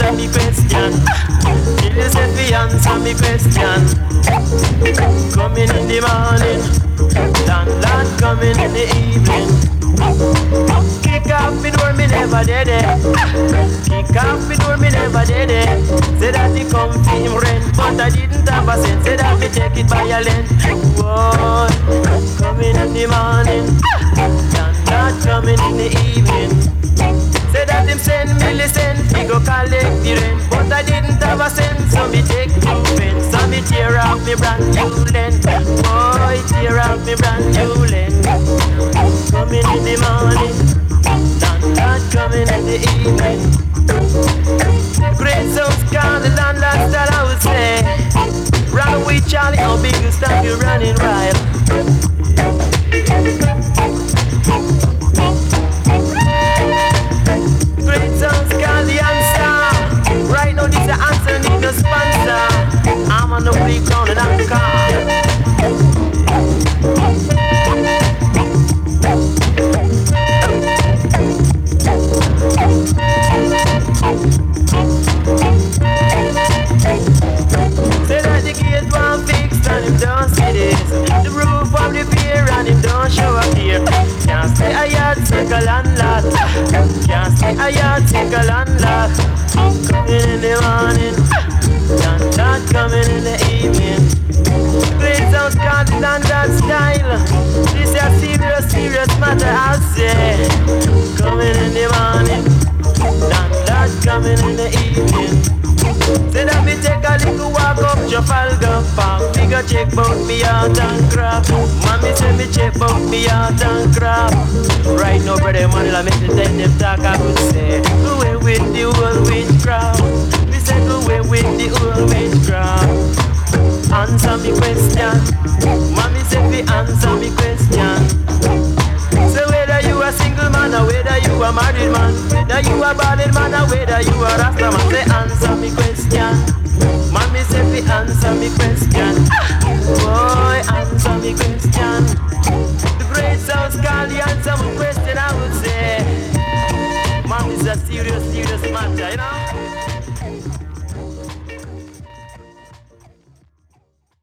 answer me question. You said we answer me question. Coming in the morning, landlord coming in the evening. Kick off the door, me never did it. Kick off the door, me never did it. Say that he come for him rent, but I didn't have a cent. Say that me take it by a length. Whoa, coming in the morning, landlord coming in the evening. Say that him send me listen, he go collect the rent, but I didn't have a cent, so me take two pence. So me tear off me brand new lens. Boy, tear off me brand new lens. Coming in the morning, landlord coming in the evening. Great sounds call the landlord that I would say. Run with Charlie, how big you stop you running wild. Great sounds call the answer. Right now this the answer, need no sponsor. I'm on the free ground and I'm calm. Say that the gate one fixed and him don't see this. The roof of the pier and him don't show up here. Can't stay a yard, take a landlord. Can't stay a yard, take a landlord. Coming in the morning, landlord coming in the evening. Great sounds called the landlord style. This is a serious, serious matter, I'll say. Coming in the morning, landlord coming in the evening. Say that me take a little walk up Trafalgar Park. Me go check bout me out and crap. Mommy say me check bout me out and crap. Right now, brother, man, I make the time them talk, I would say away with the whole witchcraft.